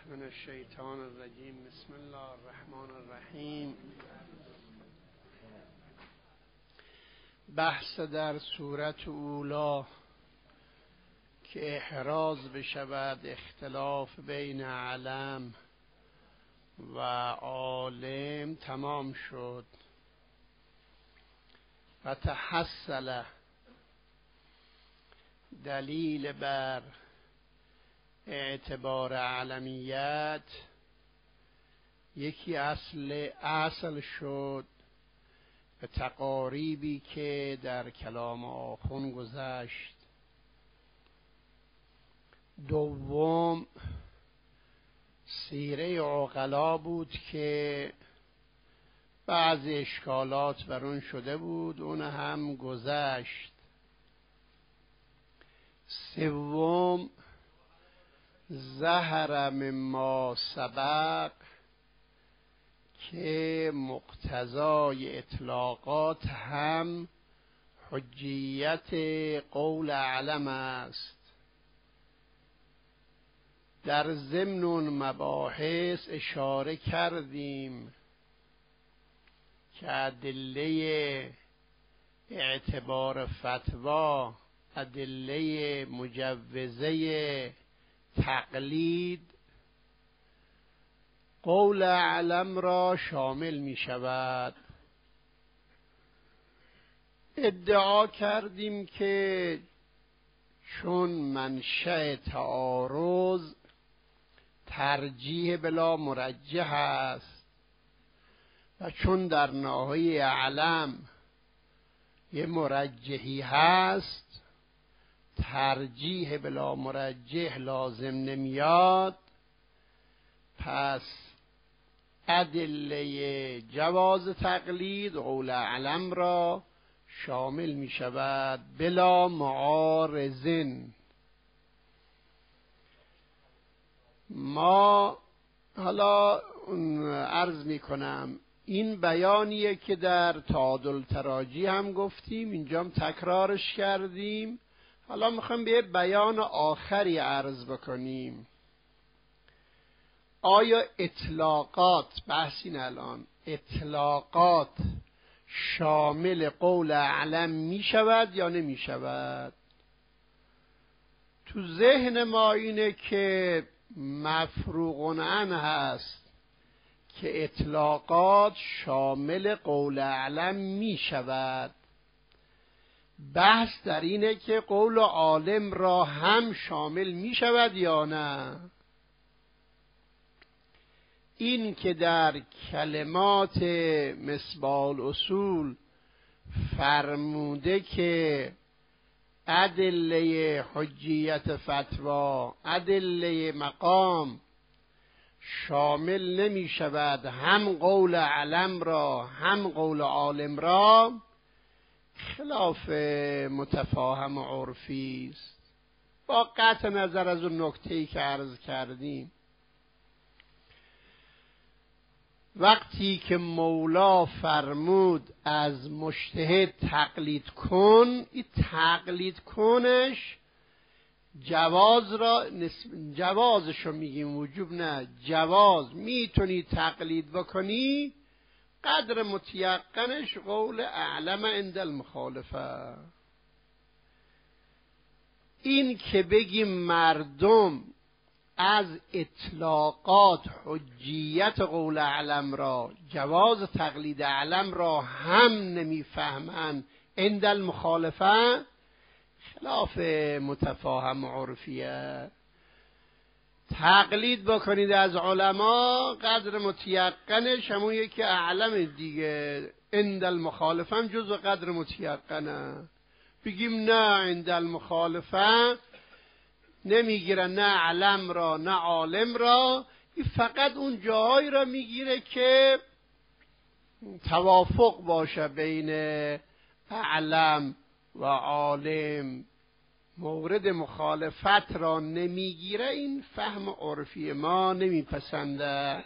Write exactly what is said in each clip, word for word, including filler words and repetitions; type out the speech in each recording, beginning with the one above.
من الشیطان الرجیم. بسم الله الرحمن الرحیم. بحث در سورت اولی که احراز بشود اختلاف بین علم و عالم تمام شد و تحصل دلیل بر اعتبار علمیت یکی اصل اصل شد به تقاریبی که در کلام آخون گذشت. دوم سیره عقلا بود که بعضی اشکالات بر اون شده بود، اون هم گذشت. سوم ظهر مما سبق که مقتضای اطلاقات هم حجیت قول علم است. در ضمن مباحث اشاره کردیم که ادله اعتبار فتوا، ادله مجوزه تقلید قول علم را شامل می شود. ادعا کردیم که چون منشأ تعارض ترجیح بلا مرجح است و چون در ناحیه علم یه مرجحی هست، ترجیح بلا مرجح لازم نمیاد، پس ادله جواز تقلید قول علم را شامل می شود بلا معارضن. ما حالا عرض می کنم این بیانیه که در تعادل تراجی هم گفتیم، اینجا هم تکرارش کردیم. حالا میخوایم به بیان آخری عرض بکنیم. آیا اطلاقات، بحثین الان، اطلاقات شامل قول علم می شود یا نمی شود؟ تو ذهن ما اینه که مفروغ عنه هست که اطلاقات شامل قول علم می شود. بحث در اینه که قول عالم را هم شامل می شود یا نه. این که در کلمات مصباح الاصول فرموده که ادله حجیت فتوا، ادله مقام شامل نمی شود هم قول علم را هم قول عالم را، خلاف متفاهم و عرفی است، با قطع نظر از اون نکته‌ای که عرض کردیم. وقتی که مولا فرمود از مجتهد تقلید کن، این تقلید کنش جواز را جوازش رو میگیم، وجوب نه، جواز. میتونی تقلید بکنی، قدر متیقنش قول اعلم عند المخالفه. این که بگیم مردم از اطلاقات حجیت قول علم را، جواز تقلید علم را هم نمیفهمن عند المخالفه، خلاف متفاهم عرفیه. تقلید بکنید از علما، قدر متیقنش همون یکی اعلم دیگه، عند المخالفه هم جزو قدر متیقنه. بگیم نه عند المخالفه نمیگیره، نه علم را نه عالم را، این فقط اون جاهایی را میگیره که توافق باشه بین علم و عالم. مورد مخالفت را نمیگیره، این فهم عرفی ما نمیپسنده.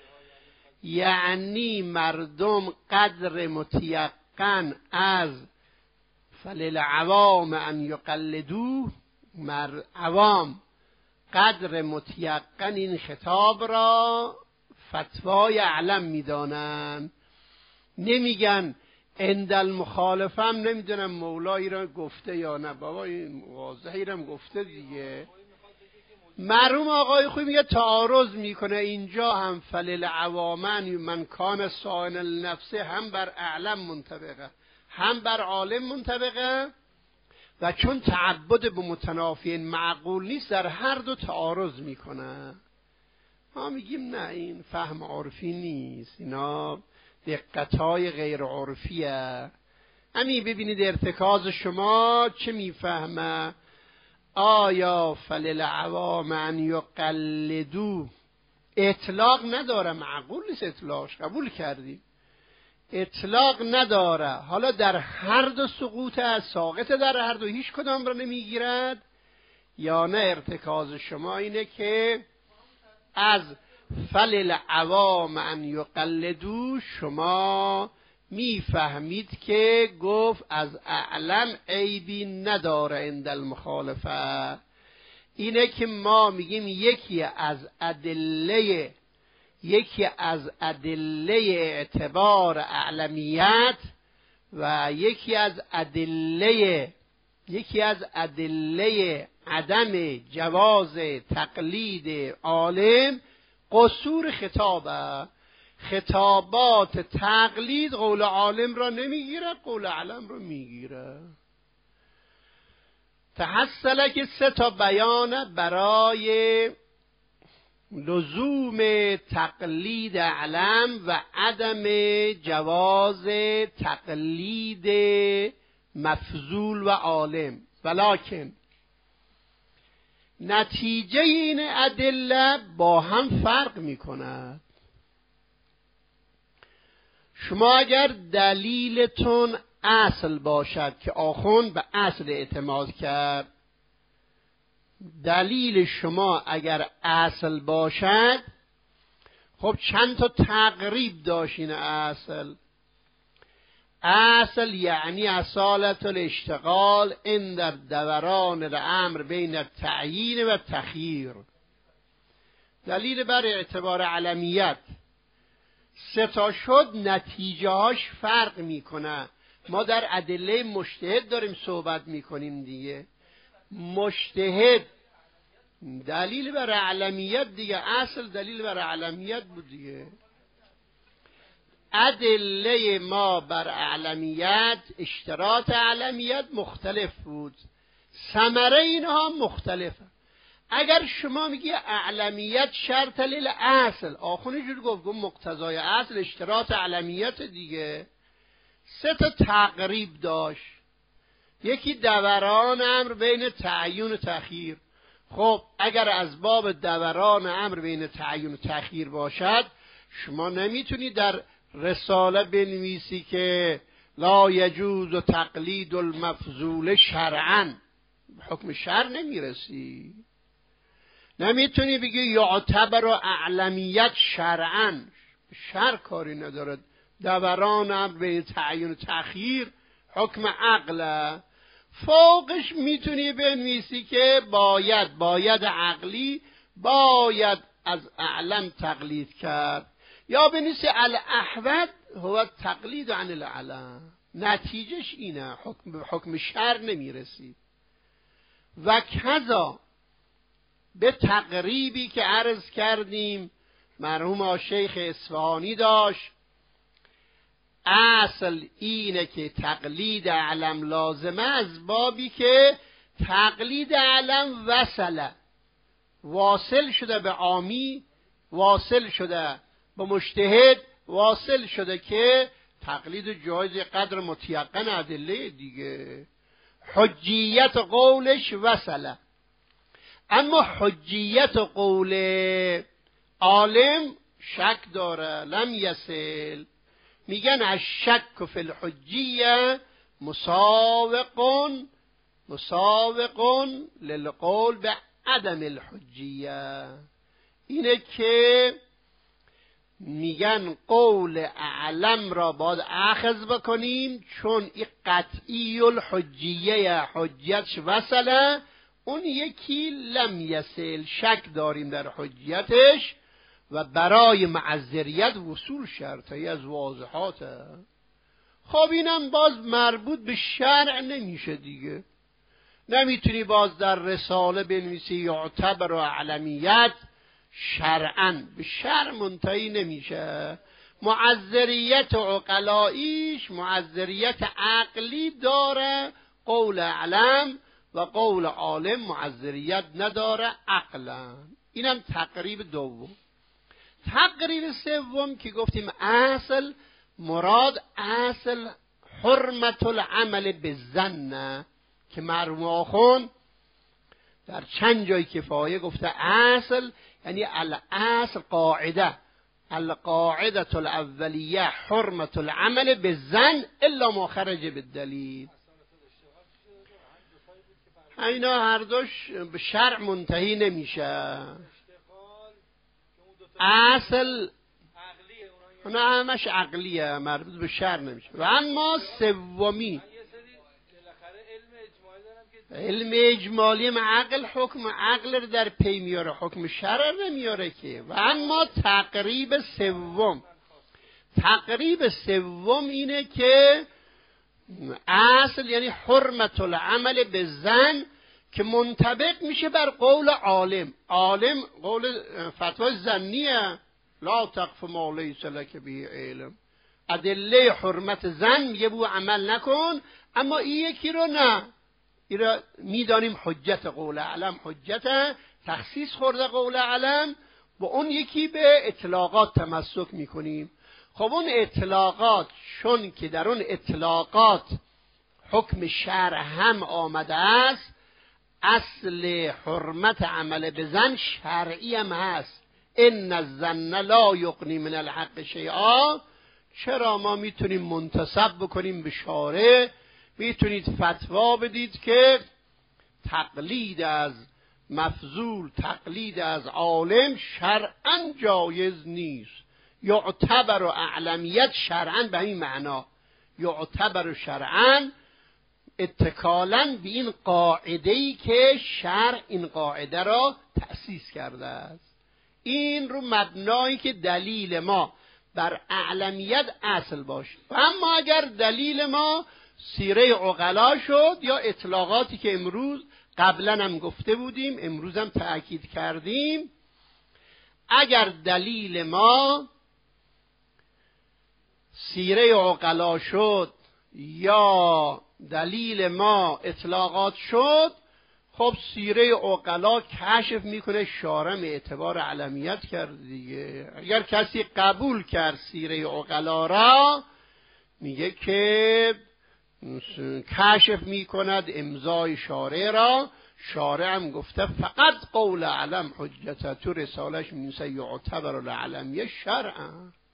یعنی مردم قدر متیقن از فللعوام ان یقلدوه، مر عوام قدر متیقن این خطاب را فتوای اعلم میدانند. نمیگن عند المخالفه هم نمیدونم مولایی را گفته یا نه. بابا این واضحی را گفته دیگه. مرحوم آقای خویی میگه تعارض میکنه اینجا هم فلل عوامن من کان سائل النفسه هم بر اعلم منطبقه هم بر عالم منطبقه و چون تعبد به متنافیین معقول نیست در هر دو تعارض میکنه. ما میگیم نه این فهم عرفی نیست، اینا دقتهای غیر عرفیه. همین ببینید ارتکاز شما چه میفهمه. آیا فلل عوام ان یقلدو اطلاق نداره، معقول نیست اطلاقش، قبول کردیم اطلاق نداره. حالا در هر دو سقوط از ساقط در هر دو هیچ کدام را نمیگیرد، یا نه ارتکاز شما اینه که از فلل عوام ان یقلدو شما میفهمید که گفت از اعلم عیبی نداره عند المخالفه. اینه که ما میگیم یکی از ادله یکی از ادله اعتبار اعلمیت و یکی از ادله یکی از ادله عدم جواز تقلید عالم قصور خطابه. خطابات تقلید قول عالم را نمیگیره، قول علم را میگیره. تحصله که سه تا بیان برای لزوم تقلید علم و عدم جواز تقلید مفضول و عالم. ولکن نتیجه این ادله با هم فرق میکند. شما اگر دلیلتون اصل باشد که آخوند به اصل اعتماد کرد، دلیل شما اگر اصل باشد، خب چند تا تقریب داشتین اصل. اصل یعنی اصالت الاشتغال این در دوران الامر بین تعیین و تخییر. دلیل بر اعتبار علمیت سه تا شد، نتیجه هاش فرق میکنه. ما در ادله مجتهد داریم صحبت میکنیم دیگه. مجتهد دلیل بر علمیت دیگه، اصل دلیل بر علمیت بود دیگه. ادله ما بر علمیت، اشتراط علمیت مختلف بود، ثمره اینها مختلفه. اگر شما میگی اعلمیت شرط لیل اصل، آخونی جور گفت گفت مقتضای اصل اشتراط علمیت دیگه. سه تا تقریب داشت. یکی دوران امر بین تعیین و تأخیر. خب اگر از باب دوران امر بین تعیین و تأخیر باشد، شما نمیتونی در رساله بنویسی که لا یجوز تقلید المفضول شرعا، حکم شرع نمیرسی. نمیتونی بگی یعتبر اعلمیت شرعا، شرع کاری ندارد. دوران امر بین تعیین و تأخیر حکم عقله. فوقش میتونی بنویسی که باید باید عقلی باید از اعلم تقلید کرد، یا بنویسی الاحوط هو تقلید عن العلم. نتیجهش اینه، حکم حکم شرع نمیرسی. و کذا به تقریبی که عرض کردیم مرحوم شیخ اصفهانی داشت، اصل اینه که تقلید علم لازمه از بابی که تقلید علم وصله، واصل شده به عامی، واصل شده به مجتهد، واصل شده که تقلید جایز قدر متیقن ادله دیگه. حجیت قولش وصله، اما حجیت قول عالم شک داره، لم یصل. میگن الشک فی الحجیه مساوق مساوق للقول به عدم الحجیه. اینه که میگن قول اعلم را باید اخذ بکنیم چون این قطعی الحجیه، حجیتش وصله، اون یکی لم یصل، شک داریم در حجیتش و برای معذریت وصول شرطی از واضحاته. خب اینم باز مربوط به شرع نمیشه دیگه. نمیتونی باز در رساله بنویسی یعتبر و علمیت شرعاً، به شرع منتهی نمیشه. معذریت عقلاییش معذریت عقلی داره، قول علم و قول عالم معذریت نداره عقلا. اینم تقریب دوم. تقریب سوم که گفتیم اصل مراد اصل حرمت العمل بالظن، که مرحوم آخوند در چند جای کفایه گفته اصل یعنی الاصل قاعده، القاعده الاولیه حرمت العمل بالظن الا ما خرج بالدلیل. اینا هر دوش به شرع منتهی نمیشه. اصل اونا همش عقلیه، مربوط به شرع نمیشه. و اما سومی علم اجمالی عقل حکم عقل رو در پی میاره، حکم شرع نمیاره که. و اما تقریب سوم تقریب سوم اینه که اصل یعنی حرمت العمل بالظن که منطبق میشه بر قول عالم. عالم قول فتوای ظنیه، لا تقف ما لیس لک به علم. ادله حرمت ظن میگه بو عمل نکن، اما این یکی رو نه، این را میدانیم حجت قول علم حجت، تخصیص خورده قول علم، با اون یکی به اطلاقات تمسک میکنیم. خب اون اطلاقات چون که در اون اطلاقات حکم شرع هم آمده است، اصل حرمت عمل بظن شرعی هم هست. ان الظن لا یغنی من الحق شیئا. چرا ما میتونیم منتسب بکنیم به شارع، میتونید فتوا بدید که تقلید از مفضول، تقلید از عالم شرعاً جایز نیست. یعتبر و اعلمیت شرعاً به این معنا، یعتبر شرعاً اتکالاً به این قاعده‌ای که شرع این قاعده را تأسیس کرده است. این رو مبنایی که دلیل ما بر اعلمیت اصل باشه. و اما اگر دلیل ما سیره عقلا شد یا اطلاقاتی که امروز قبلا هم گفته بودیم، امروز هم تأکید کردیم، اگر دلیل ما سیره عقلا شد یا دلیل ما اطلاقات شد، خب سیره عقلا کشف میکنه شارع اعتبار علمیت کرد دیگه. اگر کسی قبول کرد سیره عقلا را، میگه که کشف میکند امضای شارع را. شارع هم گفته فقط قول علم حجت، تو رسالش میگه یعتبر العلمیه شرعا.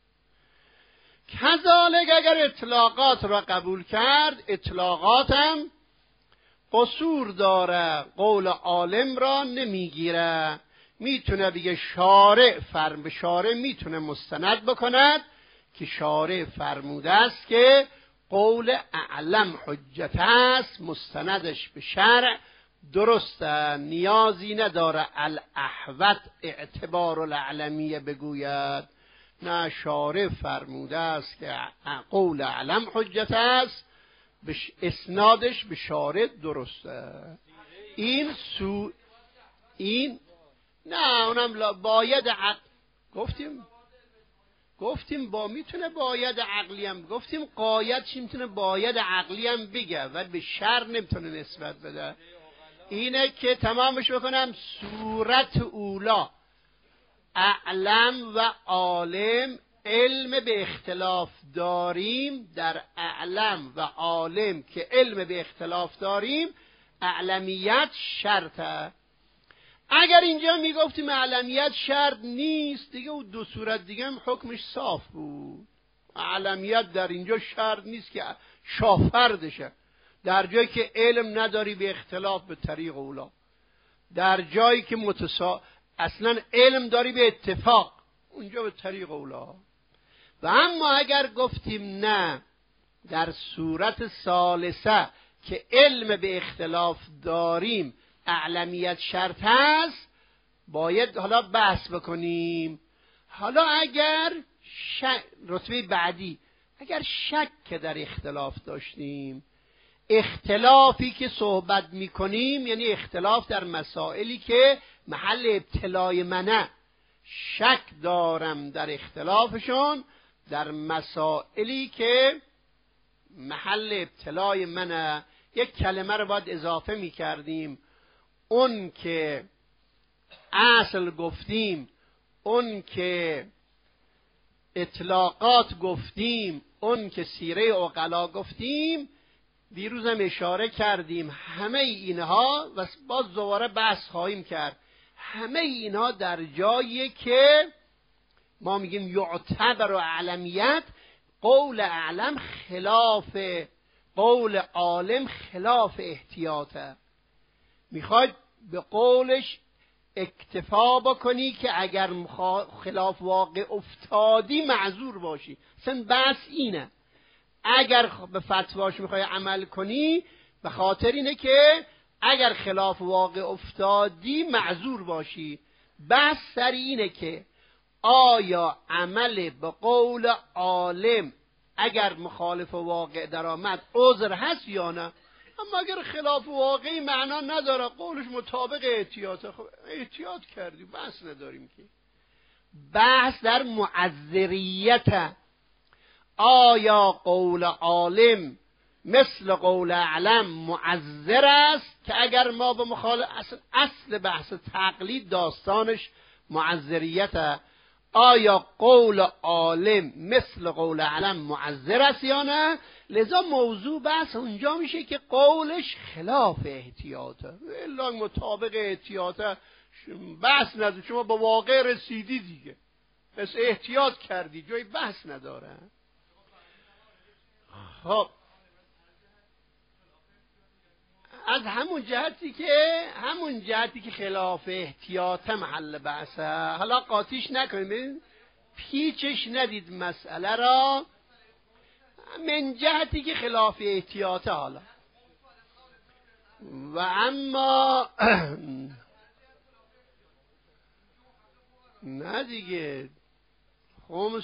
کذالک اگر اطلاقات را قبول کرد، اطلاقات هم قصور داره، قول عالم را نمیگیره. میتونه بگه شارع فرم به شارع میتونه مستند بکند که شارع فرموده است که قول اعلم حجت است، مستندش به شرع درسته، نیازی نداره الاحوط اعتبار الاعلمیه بگوید. نه، شارع فرموده است که قول اعلم حجت است، اسنادش به شارع درسته. این سو این نه اونم باید عقل گفتیم گفتیم با میتونه باید عقلی هم گفتیم، قاید چی میتونه باید عقلی هم بگه و به شر نمیتونه نسبت بده. اینه که تمامش بکنم. صورت اولا اعلم و عالم علم به اختلاف داریم، در اعلم و عالم که علم به اختلاف داریم اعلمیت شرطه. اگر اینجا میگفتیم اعلمیت شرط نیست دیگه، و دو صورت دیگه هم حکمش صاف بود. اعلمیت در اینجا شرط نیست که شافردشه، در جایی که علم نداری به اختلاف به طریق اولا، در جایی که متسا... اصلا علم داری به اتفاق، اونجا به طریق اولا. و اما اگر گفتیم نه، در صورت ثالثه که علم به اختلاف داریم اعلمیت شرط هست باید حالا بحث بکنیم. حالا اگر شک، رتبه بعدی، اگر شک در اختلاف داشتیم، اختلافی که صحبت میکنیم یعنی اختلاف در مسائلی که محل ابتلای منه، شک دارم در اختلافشون در مسائلی که محل ابتلای منه، یک کلمه رو باید اضافه میکردیم. اون که اصل گفتیم، اون که اطلاقات گفتیم، اون که سیره عقلا گفتیم، دیروز هم اشاره کردیم همه اینها و باز دوباره بحث خواهیم کرد، همه اینها در جایی که ما میگیم یعتبر و علمیت، قول اعلم خلاف قول عالم، خلاف احتیاطه. میخواید به قولش اکتفا بکنی که اگر خلاف واقع افتادی معذور باشی. اصلا بحث اینه، اگر به فتواش میخوای عمل کنی به خاطر اینه که اگر خلاف واقع افتادی معذور باشی. بحث سر اینه که آیا عمل به قول عالم اگر مخالف واقع در آمد عذر هست یا نه؟ اما اگر خلاف واقعی معنا نداره، قولش مطابق احتیاطه، خب احتیاط کردی، بحث نداریم که. بحث در معذریت، آیا قول عالم مثل قول اعلم معذر است که اگر ما به مخالف اصل, اصل بحث تقلید داستانش معذریت، آیا قول عالم مثل قول اعلم معذر است یا نه؟ لذا موضوع بحث اونجا میشه که قولش خلاف احتیاطه، الا مطابق احتیاطه بحث نداره، شما به واقع رسیدی دیگه، پس احتیاط کردی، جای بحث نداره. خب از همون جهتی که همون جهتی که خلاف احتیاط محل بحثه، حالا قاطیش نکنید، پیچش ندید مسئله را، من جهتی که خلاف احتیاطه. حالا و اما نه دیگه خمس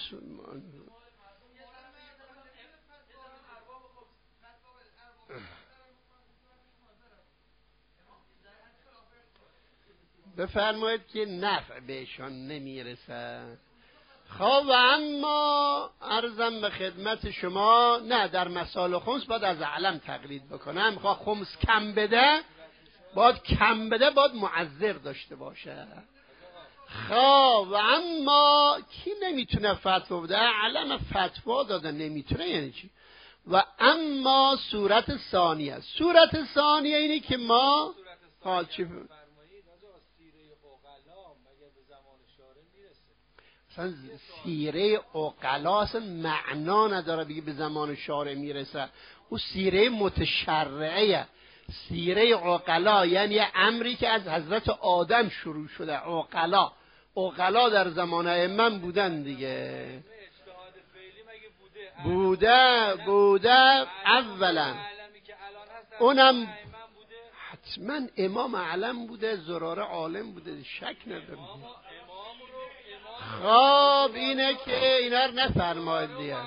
بفرمایید که نفع بهشان نمیرسه. خب و اما عرضم به خدمت شما، نه در مسائل خمس باید از علم تقلید بکنم. میخواه خمس کم بده باید کم بده باید معذر داشته باشه. خب و اما کی نمیتونه فتوا بده؟ علم فتوا داده نمیتونه یعنی چی؟ و اما صورت ثانیه، صورت ثانیه اینه که ما حال چی اصلا سیره عقلا اصلا معنا نداره بگی به زمان شارع میرسه، او سیره متشرعه. سیره عقلا یعنی امری که از حضرت آدم شروع شده. عقلا عقلا در زمان ائمه بودن دیگه، بوده بوده اولا، اونم حتما امام علم بوده، زراره عالم بوده، شک نداره. خب اینه که اینا رو نفرماید دیگه،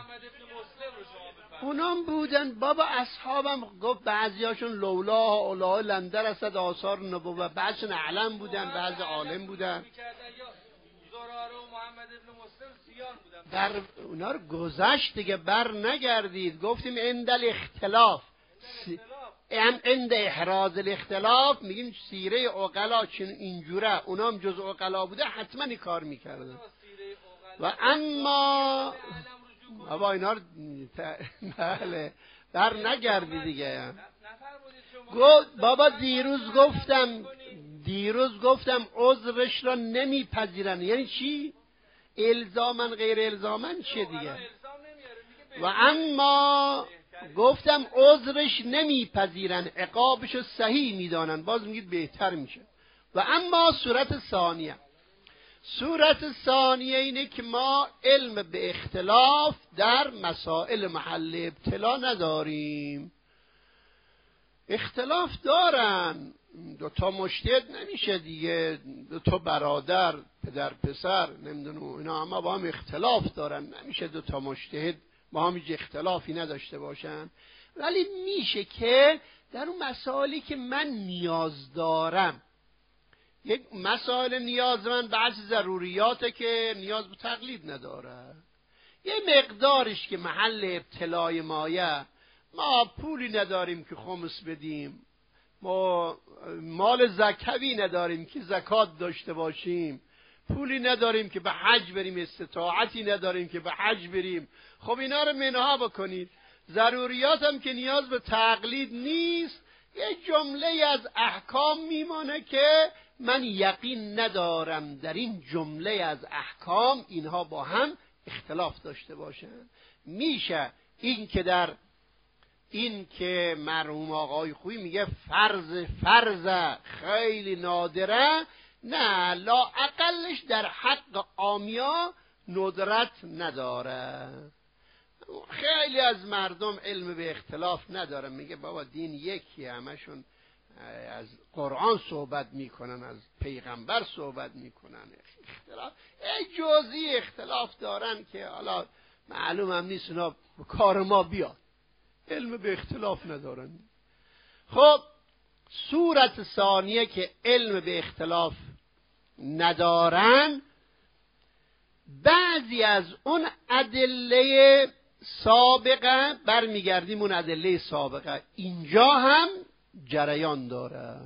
اونام بودن بابا. اصحابم گفت بعضیاشون لولا اولا لندر اسد آثار نبوت، بعضیشون علم بودن، بعضی عالم بودن. در اونا رو گذشت دیگه، بر نگردید. گفتیم اندل اختلاف ام اند احراز الاختلاف میگیم سیره عقلا چون اینجوره، اونام جز عقلا بوده حتما این کار میکردن. و اما بابا اینا رو بله بر نگردی دیگه. گفت بابا دیروز گفتم دیروز گفتم عذرش را نمیپذیرن. یعنی چی؟ الزامن غیر الزامن چیه دیگه؟ و اما گفتم عذرش نمیپذیرن، عقابشو صحیح میدانن، باز میگید بهتر میشه. و اما صورت ثانیه، صورت ثانیه اینه که ما علم به اختلاف در مسائل محل ابتلا نداریم. اختلاف دارن دوتا مجتهد نمیشه دیگه، دوتا برادر پدر پسر نمیدونم اینا اما با هم اختلاف دارن، نمیشه دوتا مجتهد با هم هیچ اختلافی نداشته باشن. ولی میشه که در اون مسائلی که من نیاز دارم، یک مسائل نیاز من بعضی ضروریاته که نیاز به تقلید نداره، یه مقدارش که محل ابتلای مایه، ما پولی نداریم که خمس بدیم، ما مال زکوی نداریم که زکات داشته باشیم، پولی نداریم که به حج بریم، استطاعتی نداریم که به حج بریم، خب اینا رو منها بکنید. ضروریات هم که نیاز به تقلید نیست، یه جمله از احکام میمانه که من یقین ندارم در این جمله از احکام اینها با هم اختلاف داشته باشن. میشه این که در این که مرحوم آقای خویی میگه فرض فرض خیلی نادره، نه لا اقلش در حق عامیا ندرت نداره. خیلی از مردم علم به اختلاف نداره، میگه بابا دین یکی، همشون از قرآن صحبت میکنن، از پیغمبر صحبت میکنن، اختلاف جزئی اختلاف دارن که حالا معلوم هم نیست اونا کار ما بیاد، علم به اختلاف ندارن. خب صورت ثانیه که علم به اختلاف ندارن، بعضی از اون ادله سابقه، برمیگردیم اون ادله سابقه اینجا هم جریان داره.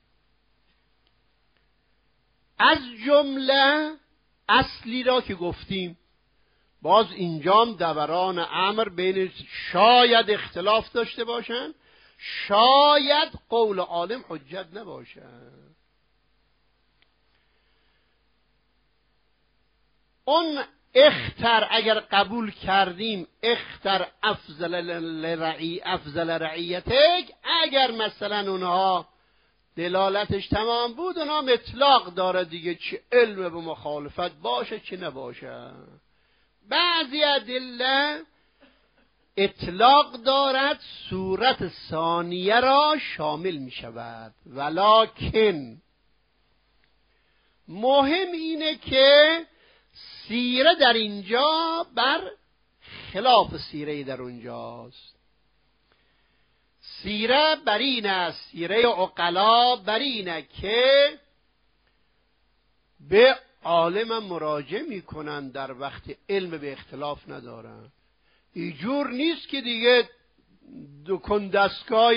از جمله اصلی را که گفتیم، باز اینجام دوران امر بین شاید اختلاف داشته باشن، شاید قول عالم حجت نباشن. اون اختر اگر قبول کردیم، اختر افضل لرعی افضل رعیتک، اگر مثلا اونها دلالتش تمام بود، اونها اطلاق داره دیگه، چه علم به مخالفت باشه چه نباشه. بعضی ادله اطلاق دارد، صورت ثانیه را شامل می شود. ولکن مهم اینه که سیره در اینجا بر خلاف سیره در اونجاست. سیره بر این است، سیره عقلا بر اینه که به عالم مراجعه میکنن در وقت علم به اختلاف ندارن. اینجور نیست که دیگه دکن دستگاه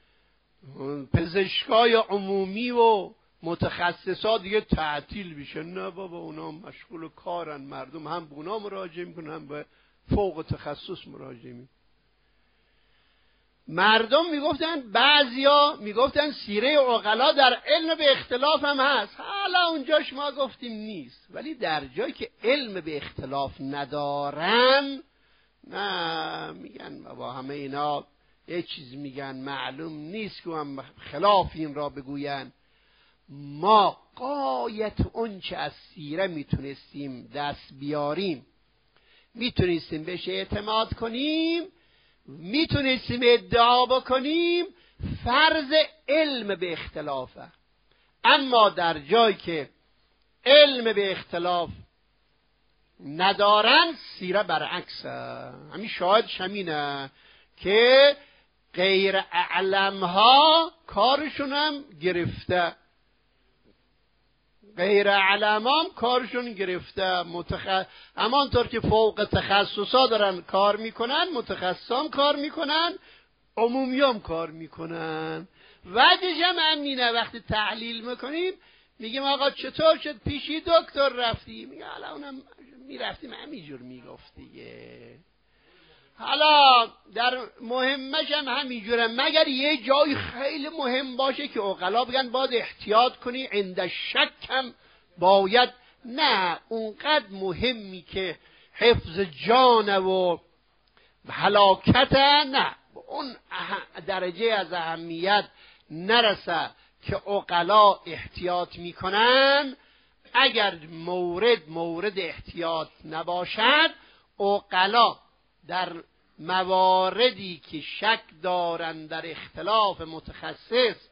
پزشکای عمومی و متخصصات دیگه تعطیل بشه، نه بابا اونا مشغول کارن، مردم هم به اونا مراجعه میکنن هم به فوق تخصص مراجعه میکنن. مردم میگفتن، بعضیا میگفتن سیره عقلا در علم به اختلاف هم هست، حالا اونجاش ما گفتیم نیست، ولی در جایی که علم به اختلاف ندارن، نه میگن بابا همه اینا یه چیز میگن، معلوم نیست که هم خلاف این را بگوین. ما غایت اون چه از سیره میتونستیم دست بیاریم، میتونستیم بهش اعتماد کنیم، میتونستیم ادعا بکنیم، فرض علم به اختلافه. اما در جایی که علم به اختلاف ندارن، سیره برعکسه. همین شاهدش همینه که غیر اعلمها کارشون هم گرفته، غیر علمام کارشون گرفته. متخ... همانطور که فوق تخصصا دارن کار میکنن، متخصصام کار میکنن، عمومیام کار میکنن. وجهش هم همینه. وقتی تحلیل میکنیم میگیم آقا چطور شد پیشی دکتر رفتی؟ میگه حالا اونم میرفتیم همینجور میگفت دیگه. حالا در مهمش هم همینجوره، مگر یه جای خیلی مهم باشه که عقلا بگن باید احتیاط کنی، عند شک هم باید، نه اونقدر مهمی که حفظ جان و هلاکت، نه اون درجه از اهمیت نرسه که عقلا احتیاط میکنن. اگر مورد مورد احتیاط نباشد، عقلا در مواردی که شک دارن در اختلاف متخصص،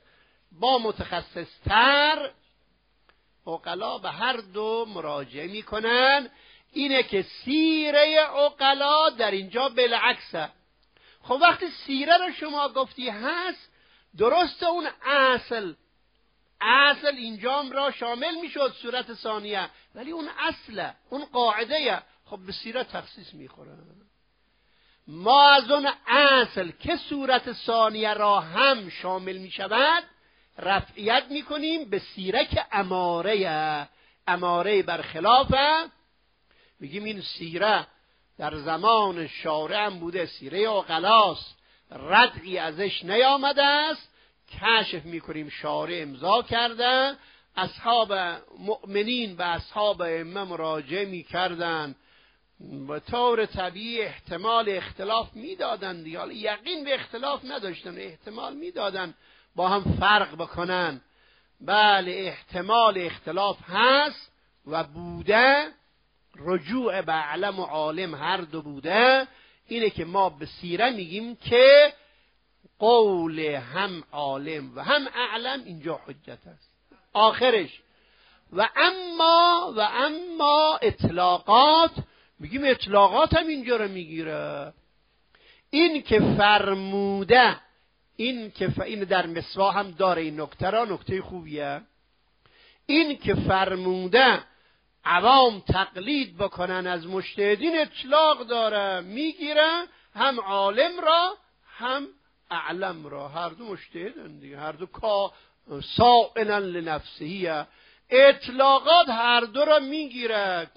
با متخصصتر عقلا به هر دو مراجعه میکنن. اینه که سیره عقلا در اینجا بالعکسه. خب وقتی سیره رو شما گفتی هست، درست اون اصل اصل اینجام را شامل میشد صورت ثانیه، ولی اون اصله، اون قاعده خب به سیره تخصیص میخوره. ما از اون اصل که صورت ثانیه را هم شامل میشود رفعیت میکنیم به سیره که اماره اماره برخلافه. میگیم این سیره در زمان شارع هم بوده، سیره عقلاست، ردعی ازش نیامده است، کشف میکنیم شارع امضا کرده. اصحاب مؤمنین به اصحاب ائمه مراجعه میکردن، به طور طبیعی احتمال اختلاف میدادن دیگه، حالا یقین به اختلاف نداشتن، احتمال میدادن با هم فرق بکنن. بله احتمال اختلاف هست و بوده، رجوع به علم و عالم هر دو بوده. اینه که ما به سیره میگیم که قول هم عالم و هم اعلم اینجا حجت است. آخرش و اما و اما اطلاقات، میگیم اطلاقات هم اینجا رو میگیره. این که فرموده، این که ف... این در مصباح هم داره، این نکته را نکته خوبیه. این که فرموده عوام تقلید بکنن از مجتهدین اطلاق داره، میگیره هم عالم را هم اعلم را، هر دو مجتهدن دیگه، هر دو کا سائلا لنفسه. اطلاقات هر دو را میگیره.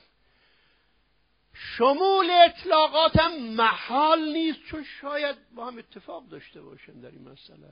شمول اطلاقات هم محال نیست، چون شاید با هم اتفاق داشته باشن در این مسئله.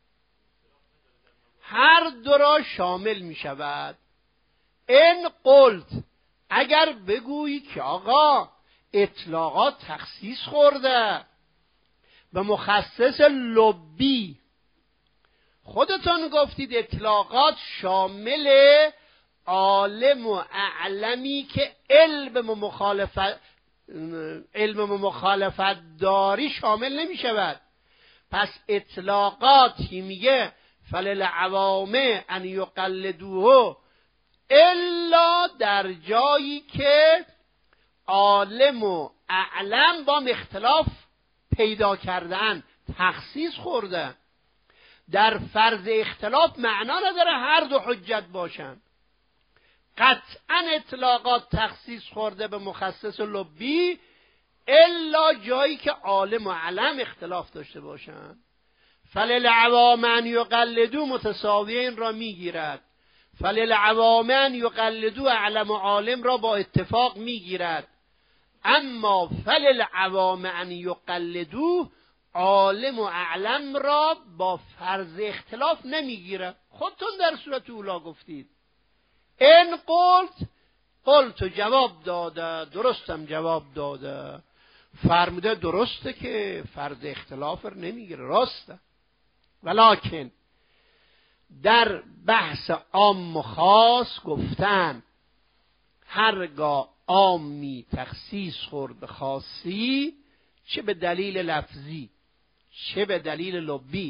هر دو را شامل می شود. این قلت، اگر بگویی که آقا اطلاقات تخصیص خورده به مخصص لبی، خودتون گفتید اطلاقات شامل عالم و اعلمی که علم و مخالفت علم و مخالفت داری شامل نمی شود. پس اطلاقاتی میگه فللعوام ان یقلدوه الا در جایی که عالم و اعلم با اختلاف پیدا کردن تخصیص خورده. در فرض اختلاف معنا نداره هر دو حجت باشن. قطعا اطلاقات تخصیص خورده به مخصص لبی الا جایی که عالم و علم اختلاف داشته باشن. فللعوام ان یقلدو متساویین را میگیرد، فللعوام ان یقلدو علم و عالم را با اتفاق میگیرد. اما فللعوام ان یقلدو عالم و اعلم را با فرض اختلاف نمیگیره. خودتون در صورت اولا گفتید این قلت قلت جواب داده، درستم جواب داده، فرموده درسته که فرض اختلاف رو نمیگیره، راسته. ولکن در بحث عام و خاص گفتن هرگاه عامی تخصیص خورد به خاصی، چه به دلیل لفظی چه به دلیل لبی،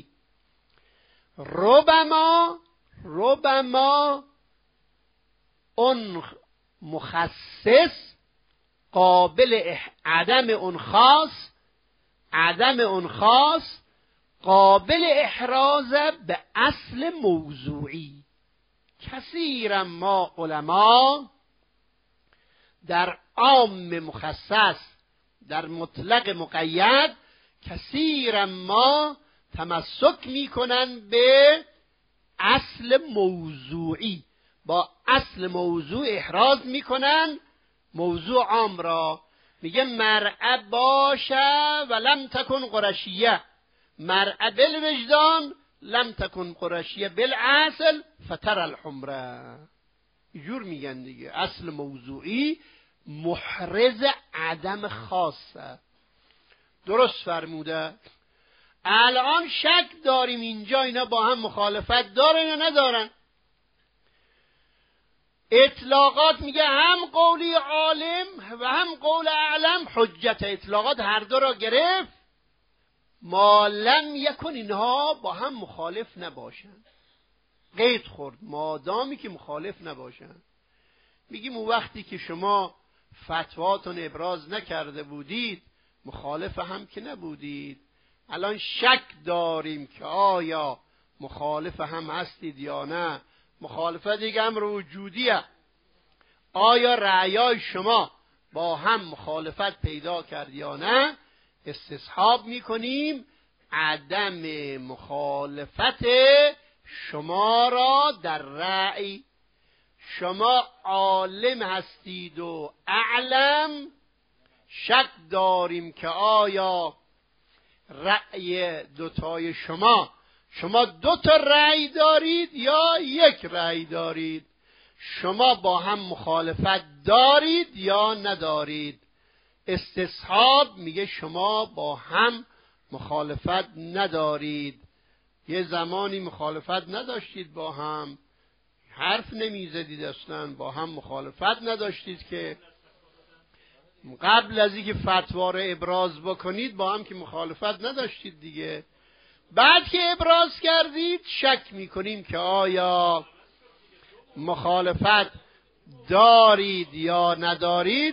ربما ربما اون مخصص قابل عدم اون خاص عدم اون خاص قابل احراز به اصل موضوعی. کثیرا ما علما در عام مخصص، در مطلق مقید، کثیرا ما تمسک میکنن به اصل موضوعی، با اصل موضوع احراز میکنن موضوع عام را. میگه مرعه باشه و لم تکن قرشیه، مرعه بالوجدان لم تکن قرشیه بالاصل فتر الحمره. اینجور میگن دیگه، اصل موضوعی محرز عدم خاصه. درست فرموده. الان شک داریم اینجا اینا با هم مخالفت دارن یا ندارن. اطلاقات میگه هم قولی عالم و هم قول اعلم حجت. اطلاقات هر دو را گرفت، ما لم یکن اینها با هم مخالف نباشند. قید خورد مادامی که مخالف نباشن. میگیم اون وقتی که شما فتواتون ابراز نکرده بودید مخالف هم که نبودید، الان شک داریم که آیا مخالف هم هستید یا نه. مخالفت دیگه امر وجودیه. آیا رأیای شما با هم مخالفت پیدا کرد یا نه؟ استصحاب میکنیم عدم مخالفت شما را در رأی. شما عالم هستید و اعلم، شک داریم که آیا رأی دوتای شما شما دو تا رأی دارید یا یک رأی دارید، شما با هم مخالفت دارید یا ندارید. استصحاب میگه شما با هم مخالفت ندارید. یه زمانی مخالفت نداشتید، با هم حرف نمیزدید، اصلا با هم مخالفت نداشتید که قبل از اینکه فتوا رو ابراز بکنید با هم که مخالفت نداشتید دیگه. بعد که ابراز کردید شک میکنیم که آیا مخالفت دارید یا ندارید.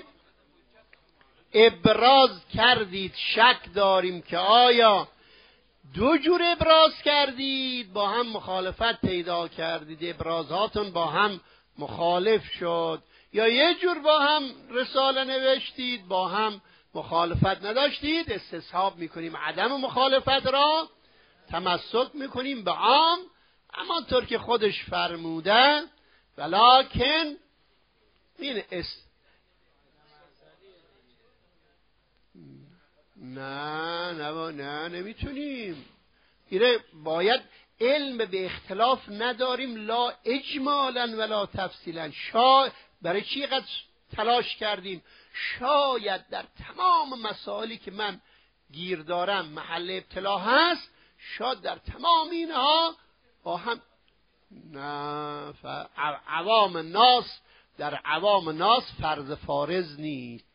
ابراز کردید، شک داریم که آیا دو جور ابراز کردید با هم مخالفت پیدا کردید، ابرازاتون با هم مخالف شد، یا یه جور با هم رساله نوشتید با هم مخالفت نداشتید. استصحاب میکنیم عدم مخالفت را، تمسک میکنیم به عام اما طور که خودش فرموده. ولکن این است نه نه نه نمیتونیم. ایره باید علم به اختلاف نداریم، لا اجمالا ولا تفصیلا. شا برای چی قد تلاش کردیم؟ شاید در تمام مسائلی که من گیر دارم محل ابتلا هست، شاید در تمام اینها با هم نه عوام ناس در عوام ناس فرض فارض نیست.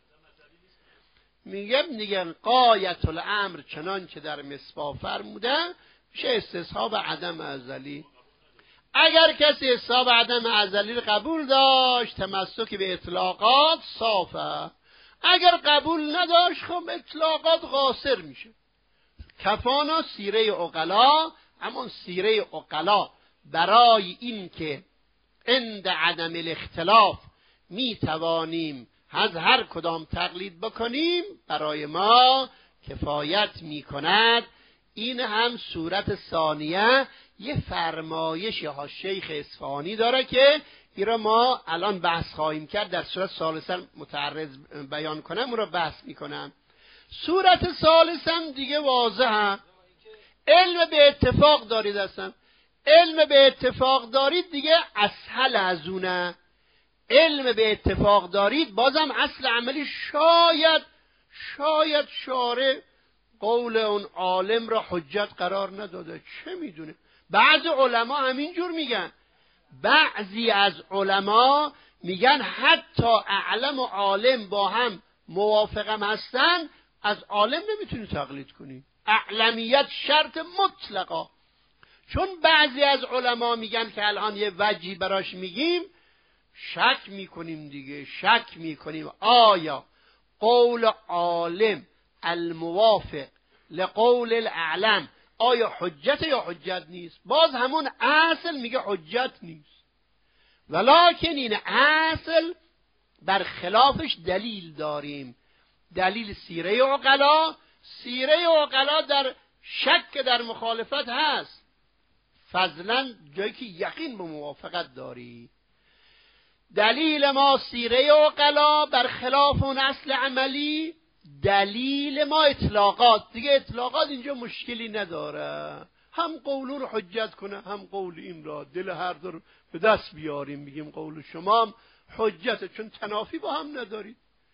میگم دیگه قایت الامر چنان که در مصباح فرموده میشه استصحاب عدم ازلی. اگر کسی استصحاب عدم ازلی رو قبول داشت تمسک به اطلاقات صافه، اگر قبول نداشت خب اطلاقات قاصر میشه. کفانا سیره عقلا، همون سیره عقلا برای این که عند عدم الاختلاف می توانیم از هر کدام تقلید بکنیم برای ما کفایت می کند. این هم صورت ثانیه یه فرمایش ها شیخ اصفهانی داره که این را ما الان بحث خواهیم کرد. در صورت ثالثه متعرض بیان کنم اون را بحث می کنم. صورت ثالثه دیگه واضحه. علم به اتفاق دارید، اصلا علم به اتفاق دارید دیگه اسهل از اونه. علم به اتفاق دارید بازم اصل عملی شاید شاید شارع قول اون عالم را حجت قرار نداده، چه میدونه. بعضی علما همینجور میگن، بعضی از علما میگن حتی اعلم و عالم با هم موافقم هستن، از عالم نمیتونی تقلید کنی. اعلمیت شرط مطلقا. چون بعضی از علما میگن که الان یه وجهی براش میگیم، شک میکنیم دیگه، شک میکنیم آیا قول عالم الموافق لقول الاعلم آیا حجت یا حجت نیست. باز همون اصل میگه حجت نیست، ولکن این اصل بر خلافش دلیل داریم. دلیل سیره عقلا، سیره عقلا در شک در مخالفت هست، فضلا جایی که یقین به موافقت داری. دلیل ما سیره عقلا بر خلاف اون اصل عملی، دلیل ما اطلاقات. دیگه اطلاقات اینجا مشکلی نداره، هم قول رو حجت کنه هم قول این را، دل هر دو رو به دست بیاریم بگیم قول شما هم حجته، چون تنافی با هم ندارید.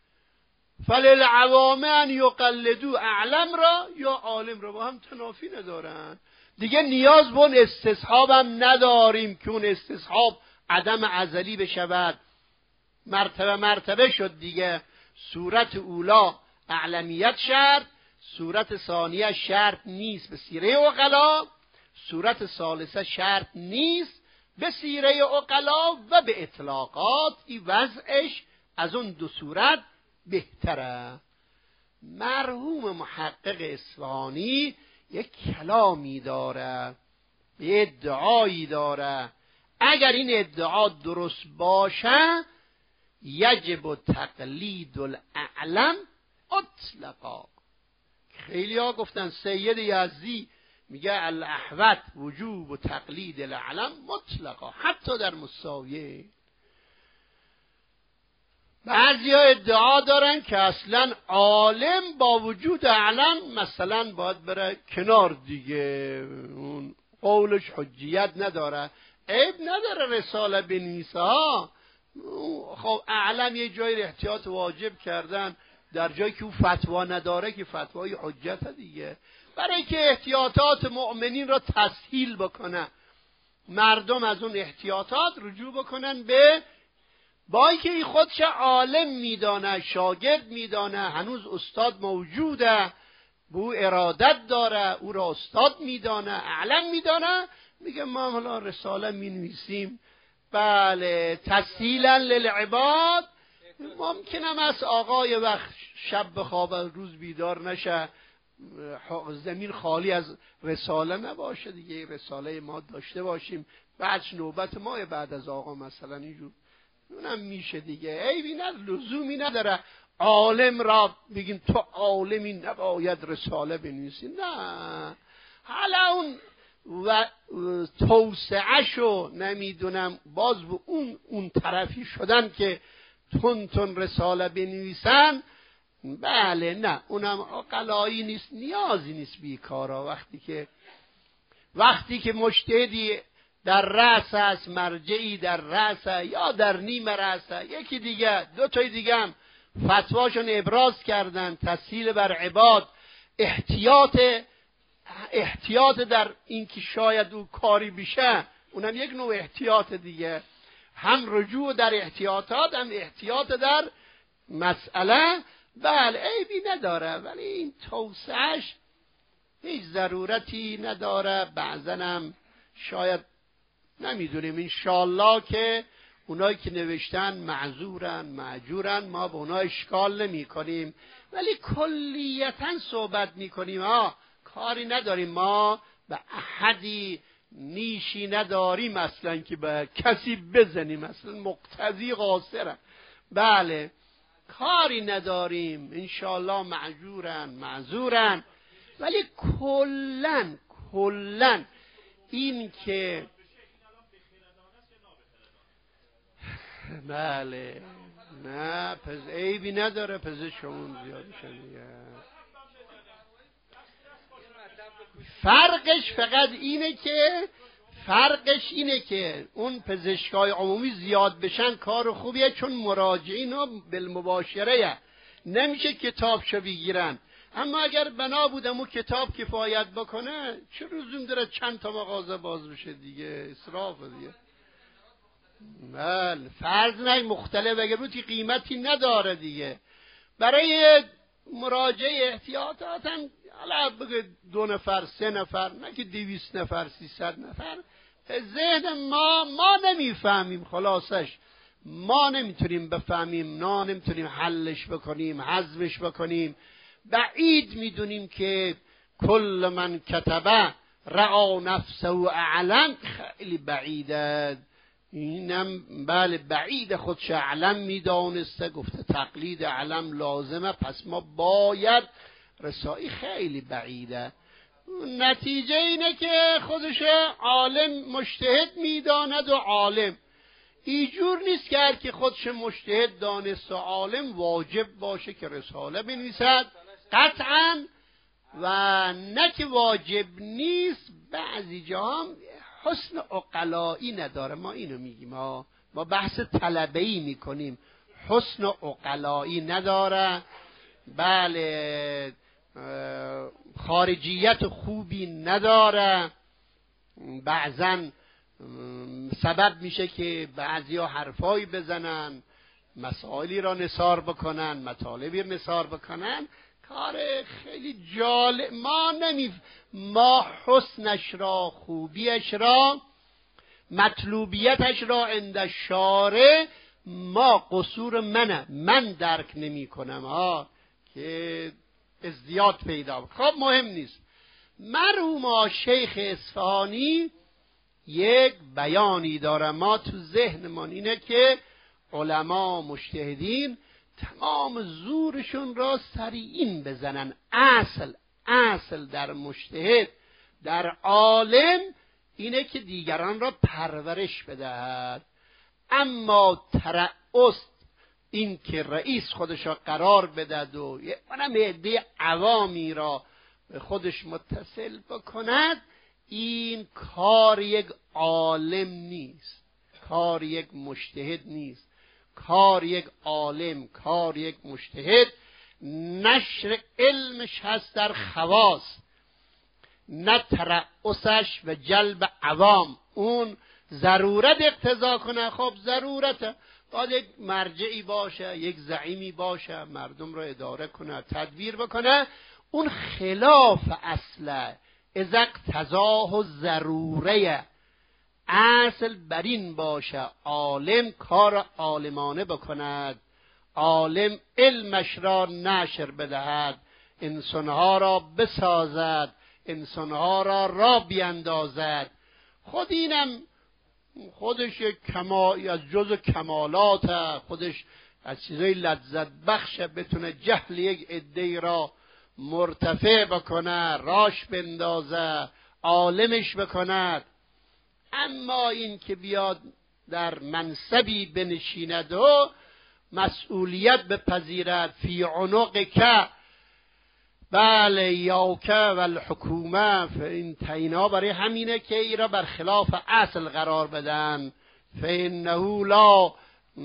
فللعوام ان یقلدوا اعلم را یا عالم را، با هم تنافی ندارن. دیگه نیاز به اون استصحاب هم نداریم که اون استصحاب عدم ازلی بشود. مرتبه مرتبه شد دیگه. صورت اولا اعلمیت شرط، صورت ثانیه شرط نیست به سیره عقلا، صورت ثالثه شرط نیست به سیره عقلا و به اطلاقات این وضعش از اون دو صورت بهتره. مرحوم محقق اصفهانی یک کلامی داره، یه ادعایی داره، اگر این ادعا درست باشه یجب تقلید الاعلم اطلقا. خیلی ها گفتن سید یزدی میگه الاحوط وجوب و تقلید الاعلم مطلقا حتی در مساویه. بعضی ها ادعا دارن که اصلا عالم با وجود علم مثلا باید بره کنار دیگه، اون قولش حجیت نداره، عیب نداره رساله بنویسه ها. خب علم یه جای احتیاط واجب کردن، در جایی که او فتوا نداره که فتوای حجت دیگه، برای که احتیاطات مؤمنین را تسهیل بکنه، مردم از اون احتیاطات رجوع بکنن به با اینکه این خودش عالم میدانه، شاگرد میدانه، هنوز استاد موجوده، به او ارادت داره، او را استاد میدانه، علم میدانه، میگه ما حالا رساله مینویسیم بله تسهیلا للعباد. ممکنم از آقای وقت شب بخواب روز بیدار نشه، زمین خالی از رساله نباشه دیگه، رساله ما داشته باشیم، بعدش نوبت ما بعد از آقا مثلا اینجور اونم میشه دیگه، عیبی نداره، لزومی نداره عالم را بگین تو عالمی نباید رساله بنویسی، نه. حالا اون و توسعهشو نمیدونم باز به اون اون طرفی شدن که تون تون رساله بنویسن، بله نه اونم عقلایی نیست، نیازی نیست بیکارا. وقتی که وقتی که مجتهدی در رأس است، مرجعی در رأس یا در نیم رأس، یکی دیگه دو تای دیگه هم فتواشون ابراز کردن، تسهیل بر عباد، احتیاط احتیاط در این که شاید او کاری بشه، اونم یک نوع احتیاط دیگه، هم رجوع در احتیاطات هم احتیاط در مسئله، بله عیبی نداره، ولی این توسعش هیچ ضرورتی نداره. بعضن هم شاید نمیدونیم، انشالله که اونایی که نوشتن معذورن معجورن، ما به اونا اشکال نمی کنیم، ولی کلیتا صحبت می کنیم، ها کاری نداریم، ما به احدی نیشی نداریم اصلا که به کسی بزنیم، اصلا مقتضی قاصرن، بله کاری نداریم، انشالله معجورن معذورن، ولی کلن کلن این که بله نه پس عیبی نداره، پزشکمون زیاد شدیه. فرقش فقط اینه که فرقش اینه که اون پزشکای عمومی زیاد بشن کار خوبیه، چون مراجعین و بالمباشره نمیشه کتابشو بگیرن، اما اگر بنا بودم اون کتاب کفایت بکنه چه لزوم داره چند تا مغازه باز بشه دیگه، اسراف دیگه. بله فرض نه مختلف اگر رو تی قیمتی نداره دیگه، برای مراجعه احتیاطات هم حالا بگه دو نفر سه نفر، نه که دویست نفر سیصد نفر. ذهن ما ما نمیفهمیم، خلاصش ما نمیتونیم بفهمیم، نه نمیتونیم حلش بکنیم، حذفش بکنیم. بعید میدونیم که کل من کتبه رعا نفسه و اعلم، خیلی بعیده، اینم بله بعید خودش علم میدانسته، گفته تقلید علم لازمه، پس ما باید رسایی، خیلی بعیده. نتیجه اینه که خودش عالم مجتهد میداند و عالم اینجور نیست که هر که خودش مجتهد دانست و عالم واجب باشه که رساله بنویسد، قطعا، و نه که واجب نیست، بعضی جا هم حسن عقلایی نداره. ما اینو میگیم، ما ما بحث طلبه‌ای میکنیم، حسن عقلایی نداره، بله خارجیت خوبی نداره، بعضن سبب میشه که بعضیا حرفایی بزنن، مسائلی را نثار بکنن، مطالبی را نثار بکنن، کار خیلی جالب. ما نمی ما حسنش را خوبیش را مطلوبیتش را عند شارع ما قصور منه، من درک نمی کنم ها که ازدیاد پیدا. خب مهم نیست. مرحوم شیخ اصفهانی یک بیانی داره، ما تو ذهنمان اینه که علما مجتهدین تمام زورشون را سر این بزنن. اصل اصل در مجتهد، در عالم اینه که دیگران را پرورش بدهد. اما ترأس، این که رئیس خودش را قرار بدهد و یه عده عوامی را به خودش متصل بکند، این کار یک عالم نیست، کار یک مجتهد نیست. کار یک عالم، کار یک مجتهد نشر علمش هست در خواص، نه ترأسش و جلب عوام. اون ضرورت اقتضا کنه، خب ضرورته، باید یک مرجعی باشه، یک زعیمی باشه، مردم را اداره کنه، تدبیر بکنه. اون خلاف اصله. اذا اقتضاه ضروره، اصل بر این باشه عالم کار عالمانه بکند، عالم علمش را نشر بدهد، انسانها را بسازد، انسانها را را بیندازد. خود اینم خودش کمال از جز کمالات، خودش از چیزای لذت بخش، بتونه جهل یک عده را مرتفع بکنه، راش بندازه، عالمش بکند. اما این که بیاد در منصبی بنشیند و مسئولیت بپذیرد، فی عنق که بله یاکه و الحکومه، این تینا برای همینه که ای را بر خلاف اصل قرار بدن. فانه لا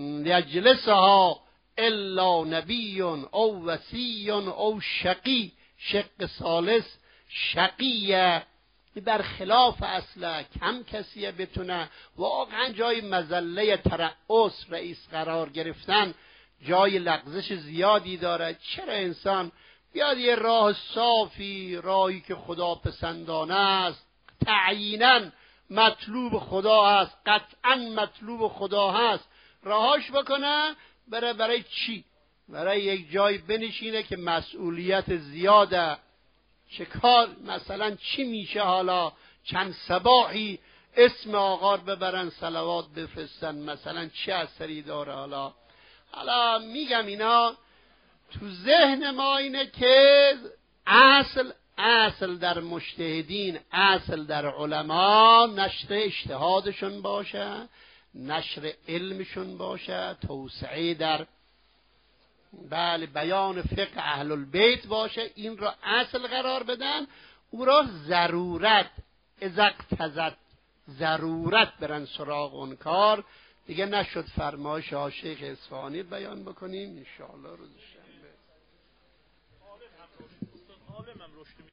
یجلسها الا نبی او وصی او شقی، شق ثالث شقیه، بر خلاف اصله، کم کسیه بتونه واقعا جای مظله ترأس رئیس قرار گرفتن، جای لغزش زیادی داره. چرا انسان بیاد یه راه صافی، راهی که خدا پسندانه است، تعییناً مطلوب خدا هست، قطعاً مطلوب خدا هست، راهاش بکنه، برای برای چی؟ برای یک جای بنشینه که مسئولیت زیاده. چه کار مثلا چی میشه؟ حالا چند صباحی اسم آقا ببرن صلوات بفرستن، مثلا چه اثری داره؟ حالا حالا میگم اینا تو ذهن ما اینه که اصل اصل در مجتهدین، اصل در علما نشر اجتهادشون باشه، نشر علمشون باشه، توسعه در بله بیان فقه اهل البیت باشه، این را اصل قرار بدن. او را ضرورت، اذا اقتضت ضرورت برن سراغ اون کار. دیگه نشد فرمایش ها شیخ اصفهانی بیان بکنیم ان شاء الله روز شنبه.